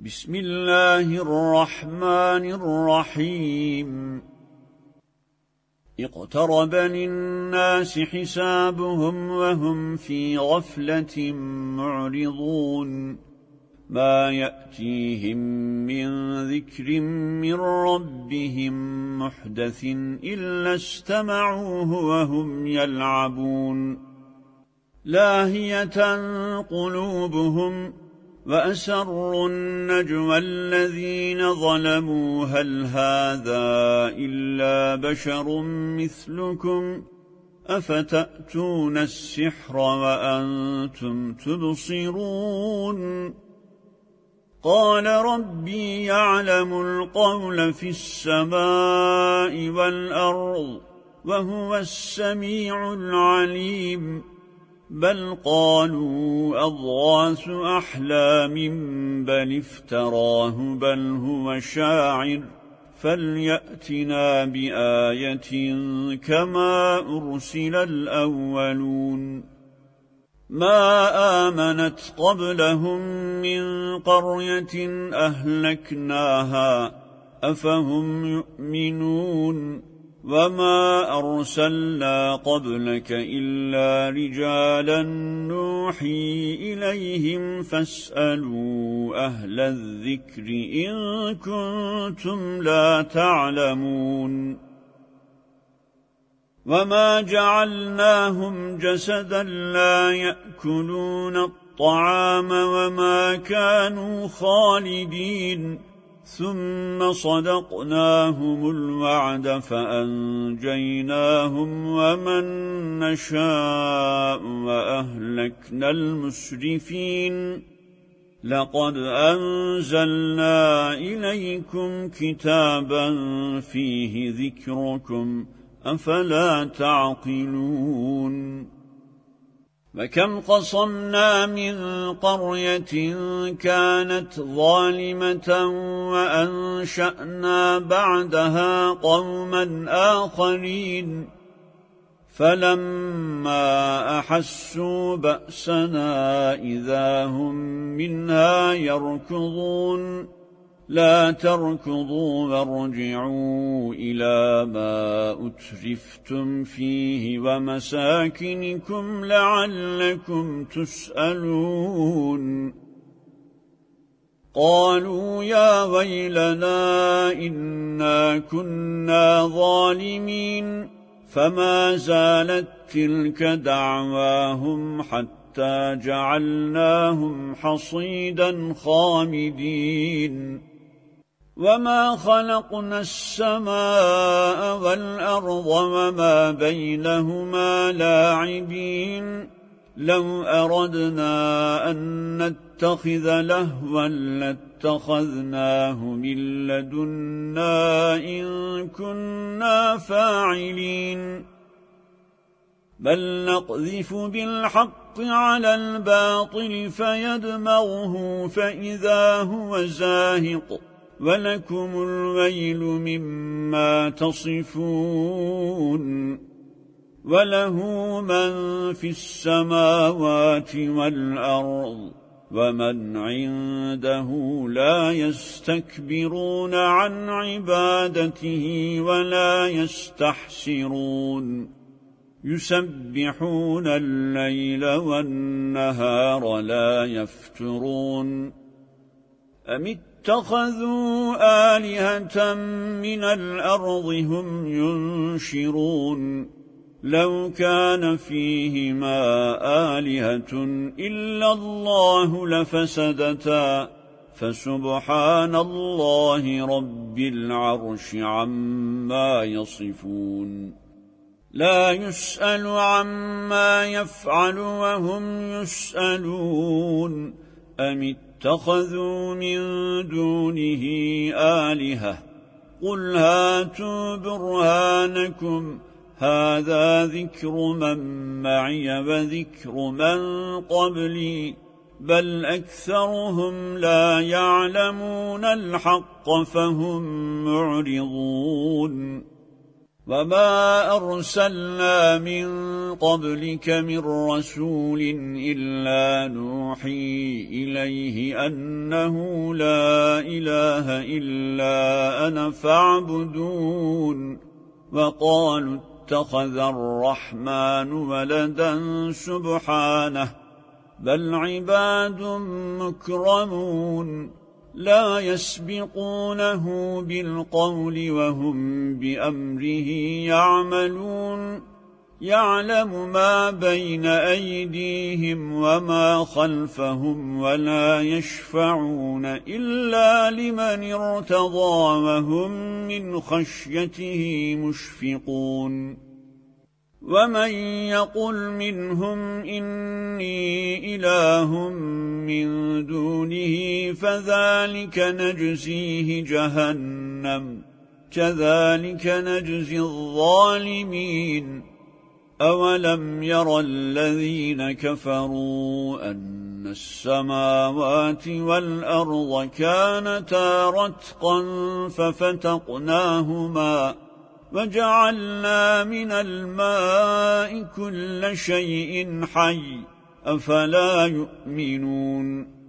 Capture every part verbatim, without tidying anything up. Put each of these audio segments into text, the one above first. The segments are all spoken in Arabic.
بسم الله الرحمن الرحيم اقترب للناس حسابهم وهم في غفلة معرضون ما يأتيهم من ذكر من ربهم محدث إلا استمعوه وهم يلعبون لاهية قلوبهم وأسروا النجوى الذين ظلموا هل هذا إلا بشر مثلكم أفتأتون السحر وأنتم تبصرون قال ربي يعلم القول في السماء والأرض وهو السميع العليم بل قالوا أضغاث أحلام بل افتراه بل هو شاعر فليأتنا بآية كما أرسل الأولون ما آمنت قبلهم من قرية أهلكناها أفهم يؤمنون وما أرسلنا قبلك إلا رجالا نوحي إليهم فاسألوا أهل الذكر إن كنتم لا تعلمون وما جعلناهم جسدا لا يأكلون الطعام وما كانوا خالدين ثم صدقناهم الوعد فأنجيناهم ومن نشاء وأهلكنا المسرفين لقد أنزلنا إليكم كتابا فيه ذكركم أفلا تعقلون وكم قصمنا من قرية كانت ظالمة وأنشأنا بعدها قوما آخرين فلما أحسوا بأسنا إذا هم منها يركضون لا تركضوا وارجعوا إلى ما أترفتم فيه ومساكنكم لعلكم تسألون قالوا يا ويلنا إنا كنا ظالمين فما زالت تلك دعواهم حتى جعلناهم حصيدا خامدين وما خلقنا السماء والأرض وما بينهما لاعبين لو أردنا أن نتخذ لهوا لاتخذناه من لدنا إن كنا فاعلين بل نقذف بالحق على الباطل فيدمغه فإذا هو زاهق ولكم الويل مما تصفون وله من في السماوات والأرض ومن عنده لا يستكبرون عن عبادته ولا يستحسرون يسبحون الليل والنهار لا يفترون أم اتخذوا آلهة من الأرض هم ينشرون لو كان فيهما آلهة إلا الله لفسدتا فسبحان الله رب العرش عما يصفون لا يسأل عما يفعل وهم يسألون أم اتخذوا من دونه آلهة قل هاتوا برهانكم هذا ذكر من معي وذكر من قبلي بل أكثرهم لا يعلمون الحق فهم معرضون وما أرسلنا من قبلك من رسول إلا نوحي إليه أنه لا إله إلا أنا فاعبدون وقالوا اتخذ الرحمن ولدا سبحانه بل عباد مكرمون لا يسبقونه بالقول وهم بأمره يعملون يعلم ما بين أيديهم وما خلفهم ولا يشفعون إلا لمن ارتضى وهم من خشيته مشفقون ومن يقل منهم إني إله من دونه فذلك نجزيه جهنم كذلك نجزي الظالمين أولم يرى الذين كفروا أن السماوات والأرض كانتا رتقا ففتقناهما وجعلنا من الماء كل شيء حي أفلا يؤمنون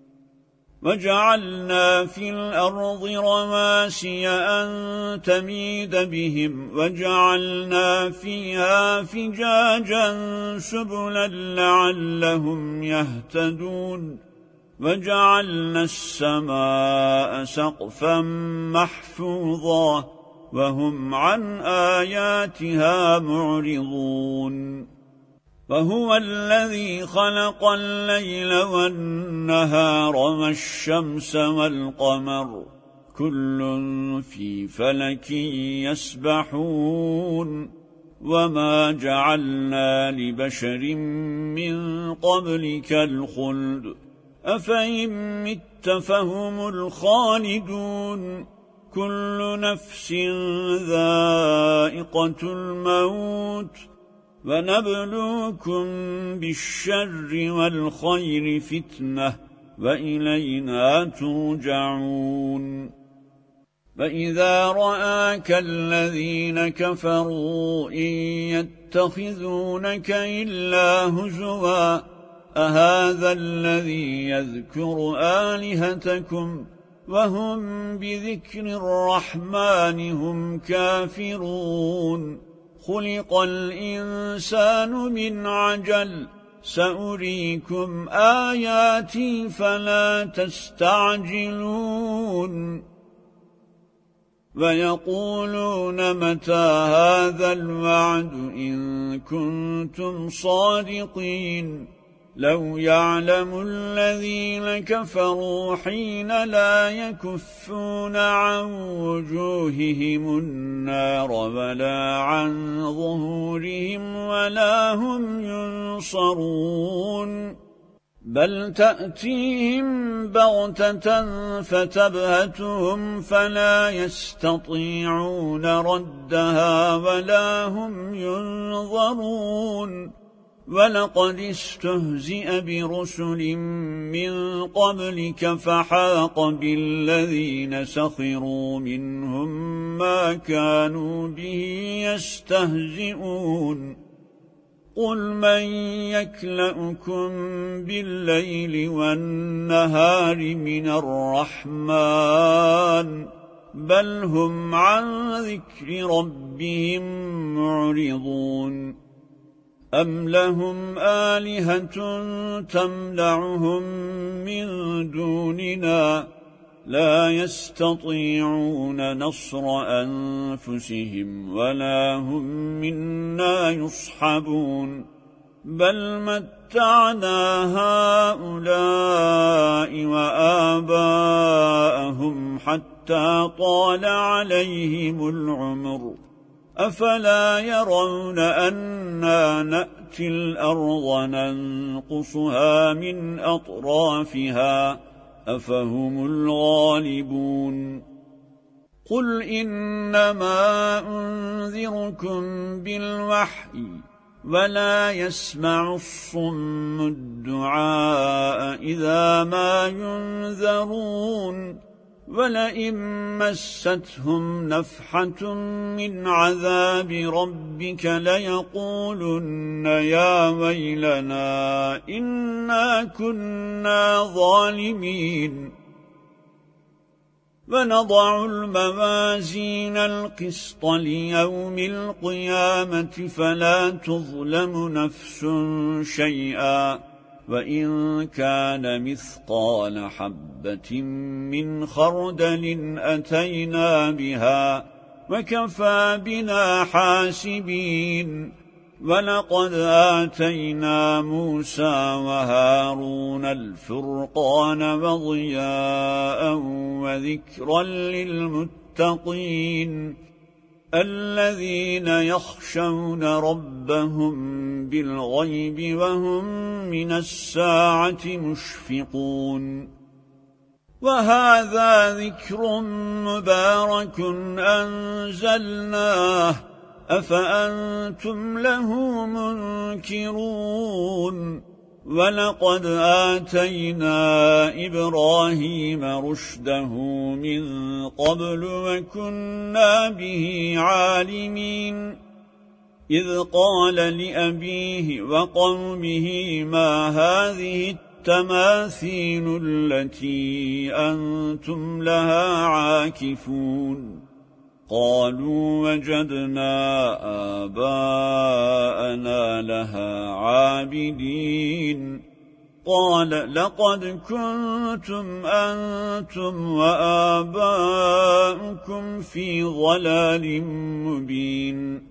وجعلنا في الأرض رواسي أن تميد بهم وجعلنا فيها فجاجا سبلا لعلهم يهتدون وجعلنا السماء سقفا محفوظا وهم عن آياتها معرضون وهو الذي خلق الليل والنهار والشمس والقمر كل في فلك يسبحون وما جعلنا لبشر من قبلك الخلد أفإن مت فهم الخالدون كل نفس ذائقة الموت ونبلوكم بالشر والخير فتنة وإلينا ترجعون فإذا رآك الذين كفروا إن يتخذونك إلا هزوا أهذا الذي يذكر آلهتكم وهم بذكر الرحمن هم كافرون خلق الإنسان من عجل سأريكم آياتي فلا تستعجلون ويقولون متى هذا الوعد إن كنتم صادقين لو يعلم الذين كفروا حين لا يكفون عن وجوههم النار ولا عن ظهورهم ولا هم ينصرون بل تأتيهم بغتة فتبهتهم فلا يستطيعون ردها ولا هم ينظرون ولقد استهزئ برسل من قبلك فحاق بالذين سخروا منهم ما كانوا به يستهزئون قل من يكلؤكم بالليل والنهار من الرحمن بل هم عن ذكر ربهم معرضون أم لهم آلهة تمنعهم من دوننا لا يستطيعون نصر أنفسهم ولا هم منا يصحبون بل متعنا هؤلاء وآباءهم حتى طال عليهم العمر أفلا يرون أنا نأتي الأرض ننقصها من أطرافها أفهم الغالبون قل إنما أنذركم بالوحي ولا يسمع الصم الدعاء إذا ما ينذرون ولئن مستهم نفحة من عذاب ربك ليقولن يا ويلنا إنا كنا ظالمين ونضع الموازين القسط ليوم القيامة فلا تظلم نفس شيئا وإن كان مثقال حبة من خردل أتينا بها وكفى بنا حاسبين ولقد آتينا موسى وهارون الفرقان وضياء وذكرا للمتقين الذين يخشون ربهم بالغيب وهم من الساعة مشفقون وهذا ذكر مبارك أنزلناه أفأنتم له منكرون ولقد آتينا إبراهيم رشده من قبل وكنا به عالمين إذ قال لأبيه وقومه ما هذه التماثيل التي أنتم لها عاكفون قالوا وجدنا آباءنا لها عابدين قال لقد كنتم أنتم وآباؤكم في ضلال مبين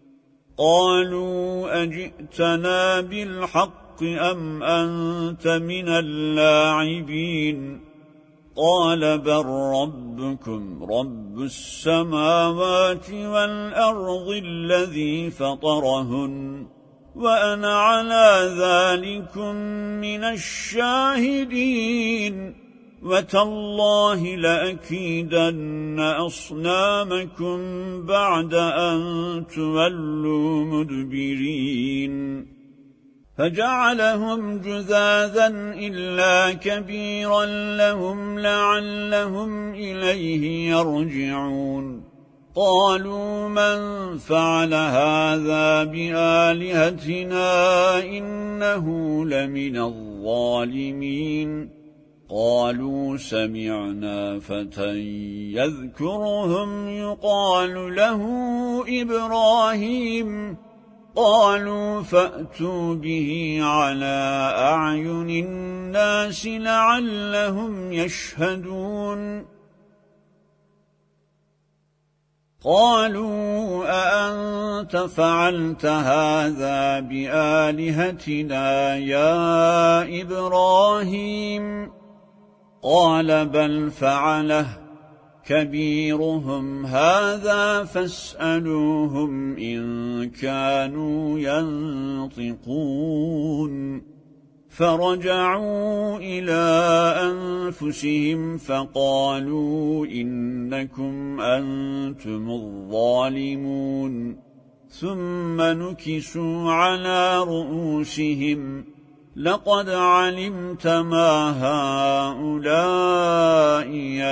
قالوا أجئتنا بالحق أم أنت من اللاعبين قال بل ربكم رب السماوات والأرض الذي فطرهن وأنا على ذلكم من الشاهدين وتالله لأكيدن أصنامكم بعد أن تولوا مدبرين فجعلهم جذاذا إلا كبيرا لهم لعلهم إليه يرجعون قالوا من فعل هذا بآلهتنا إنه لمن الظالمين قالوا سمعنا فتى يذكرهم يقال له إبراهيم قالوا فأتوا به على أعين الناس لعلهم يشهدون قالوا أأنت فعلت هذا بآلهتنا يا إبراهيم قال بل فعله كبيرهم هذا فاسألوهم إن كانوا ينطقون فرجعوا إلى أنفسهم فقالوا إنكم أنتم الظالمون ثم نكسوا على رؤوسهم لقد علمت ما هؤلاء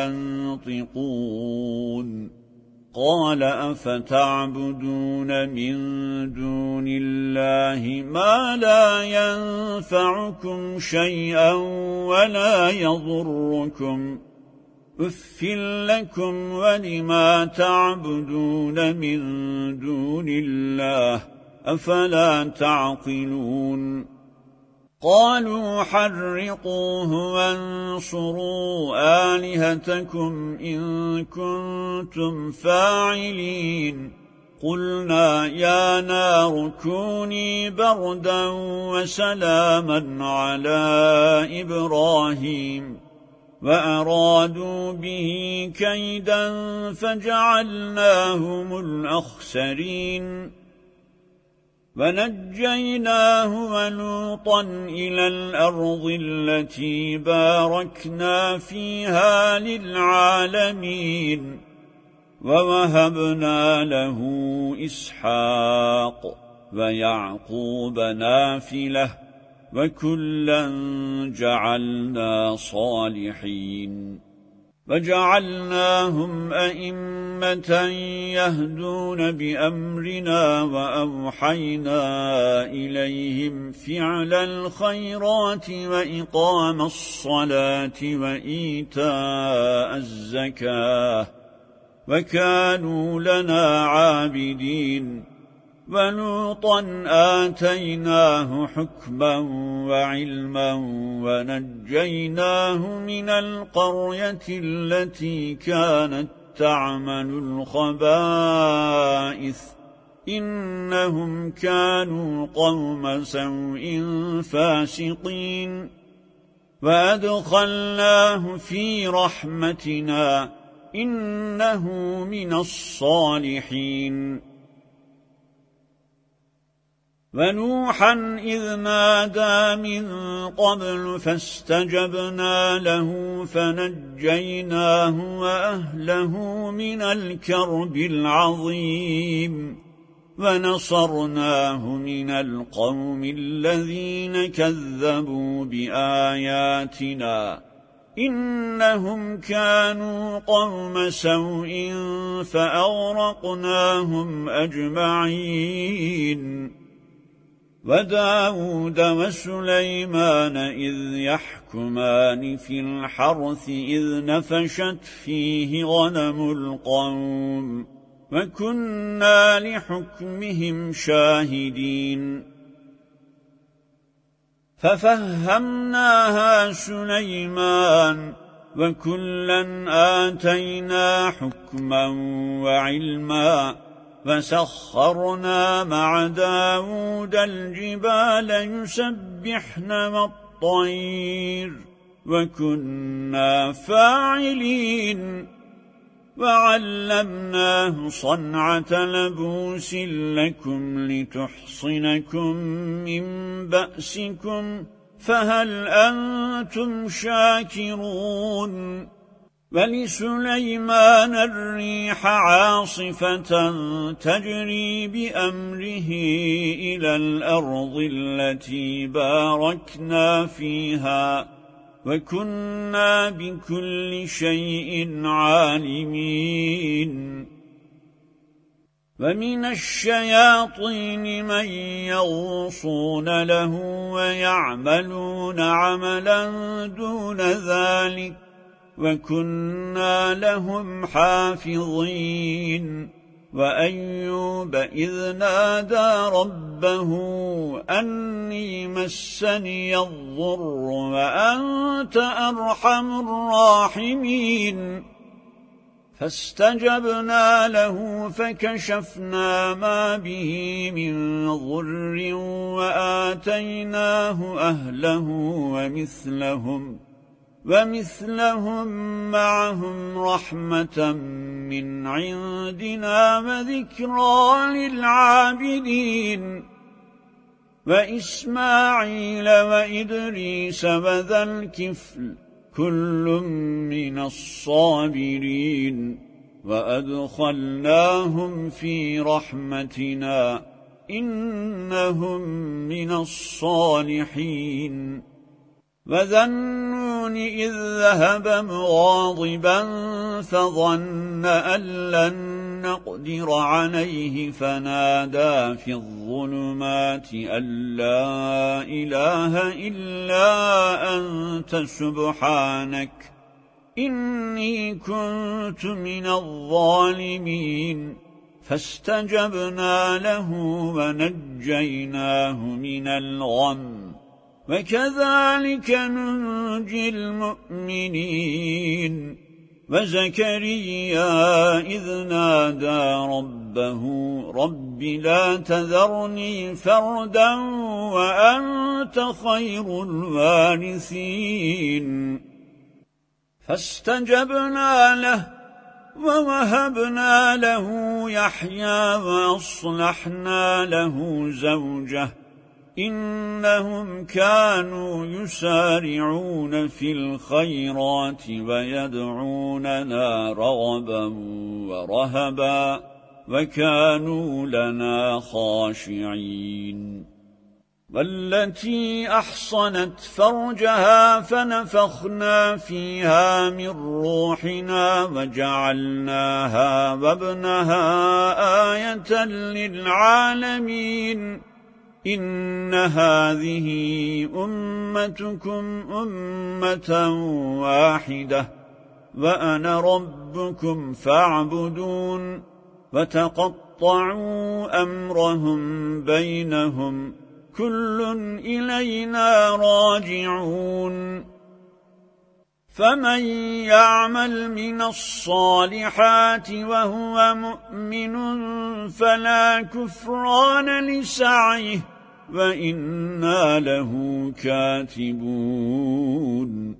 ينطقون قال أفتعبدون من دون الله ما لا ينفعكم شيئا ولا يضركم أف لكم ولما تعبدون من دون الله أفلا تعقلون قالوا حرقوه وانصروا آلهتكم إن كنتم فاعلين قلنا يا نار كوني بردا وسلاما على إبراهيم وأرادوا به كيدا فجعلناهم الأخسرين ونجيناه ولوطا إلى الأرض التي باركنا فيها للعالمين ووهبنا له إسحاق ويعقوب نافلة وكلا جعلنا صالحين وجعلناهم أئمة يهدون بأمرنا وأوحينا إليهم فعل الخيرات وإقام الصلاة وإيتاء الزكاة وكانوا لنا عابدين ولوطا آتيناه حكما وعلما ونجيناه من القرية التي كانت تعمل الخبائث إنهم كانوا قوم سوء فاسقين وأدخلناه في رحمتنا إنه من الصالحين ونوحا إذ نادى من قبل فاستجبنا له فنجيناه وأهله من الكرب العظيم ونصرناه من القوم الذين كذبوا بآياتنا إنهم كانوا قوم سوء فأغرقناهم أجمعين وداود وسليمان إذ يحكمان في الحرث إذ نفشت فيه غنم القوم وكنا لحكمهم شاهدين ففهمناها سليمان وكلا آتينا حكما وعلما فسخرنا مع داود الجبال يسبحن والطير وكنا فاعلين وعلمناه صنعة لبوس لكم لتحصنكم من بأسكم فهل أنتم شاكرون ولسليمان الريح عاصفة تجري بأمره إلى الأرض التي باركنا فيها وكنا بكل شيء عالمين ومن الشياطين من يغوصون له ويعملون عملا دون ذلك وكنا لهم حافظين وأيوب إذ نادى ربه أني مسني الضر وأنت أرحم الراحمين فاستجبنا له فكشفنا ما به من ضر وآتيناه أهله ومثلهم ومثلهم معهم رحمة من عندنا وذكرى للعابدين وإسماعيل وإدريس وذا الكفل كل من الصابرين وأدخلناهم في رحمتنا إنهم من الصالحين وذا النون إذ ذهب مغاضبا فظن أن لن نقدر عليه فنادى في الظلمات أن لا إله إلا أنت سبحانك إني كنت من الظالمين فاستجبنا له ونجيناه من الغم وكذلك ننجي المؤمنين وزكريا إذ نادى ربه رب لا تذرني فردا وأنت خير الوارثين فاستجبنا له ووهبنا له يحيى وأصلحنا له زوجه إنهم كانوا يسارعون في الخيرات ويدعوننا رغبا ورهبا وكانوا لنا خاشعين والتي أحصنت فرجها فنفخنا فيها من روحنا وجعلناها وابنها آية للعالمين إن هذه أمتكم أمة واحدة وأنا ربكم فاعبدون وتقطعوا أمرهم بينهم كل إلينا راجعون فمن يعمل من الصالحات وهو مؤمن فلا كفران لسعيه وإنا له كاتبون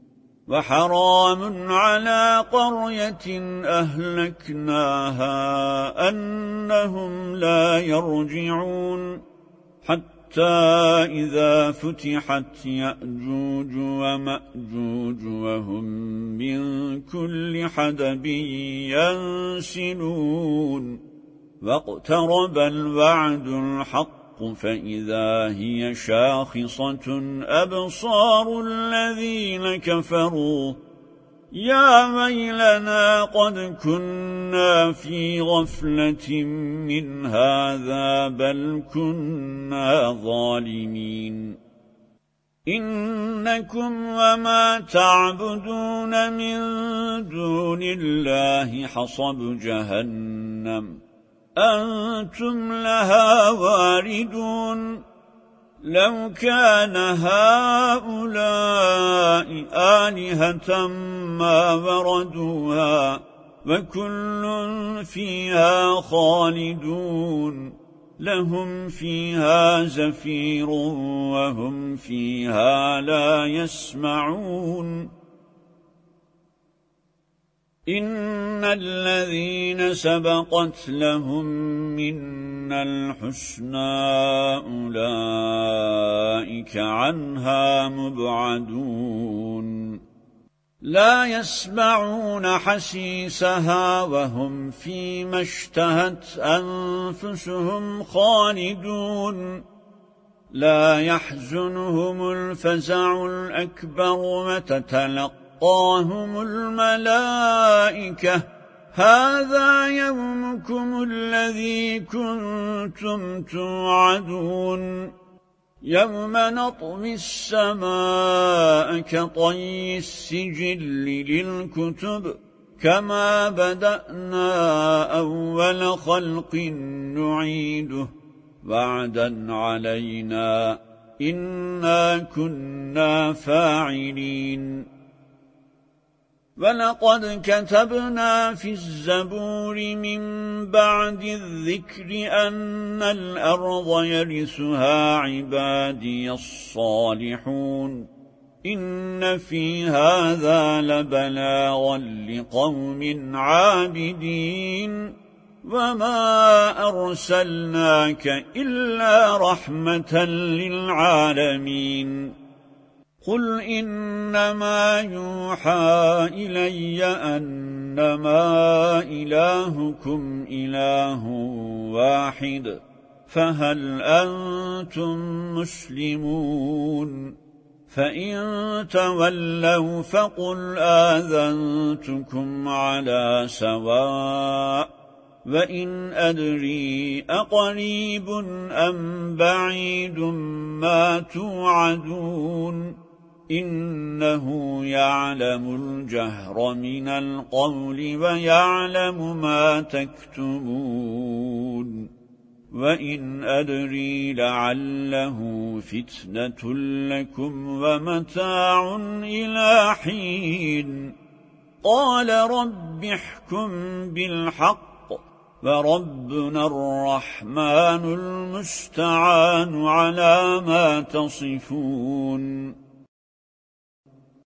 وحرام على قرية أهلكناها أنهم لا يرجعون حتى إذا فتحت يأجوج ومأجوج وهم من كل حدب ينسلون واقترب الوعد الحق فإذا هي شاخصة أبصار الذين كفروا يا ويلنا قد كنا في غفلة من هذا بل كنا ظالمين إنكم وما تعبدون من دون الله حصب جهنم أنتم لها واردون لو كان هؤلاء آلهة ما وردوها وكل فيها خالدون لهم فيها زفير وهم فيها لا يسمعون إن الذين سبقت لهم منا الحسنى أولئك عنها مبعدون لا يسمعون حسيسها وهم فيما اشتهت أنفسهم خالدون لا يحزنهم الفزع الأكبر وتتلقى وتلقاهم الملائكة هذا يومكم الذي كنتم توعدون يوم نطوي السماء كطي السجل للكتب كما بدأنا أول خلق نعيده وعدا علينا إنا كنا فاعلين ولقد كتبنا في الزبور من بعد الذكر أن الأرض يرثها عبادي الصالحون إن في هذا لبلاغا لقوم عابدين وما أرسلناك إلا رحمة للعالمين قل إنما يوحى إلي أنما إلهكم إله واحد فهل أنتم مسلمون فإن تولوا فقل آذنتكم على سواء وإن أدري أقريب أم بعيد ما توعدون إنه يعلم الجهر من القول ويعلم ما تكتمون وإن أدري لعله فتنة لكم ومتاع إلى حين قال رب احكم بالحق وربنا الرحمن المستعان على ما تصفون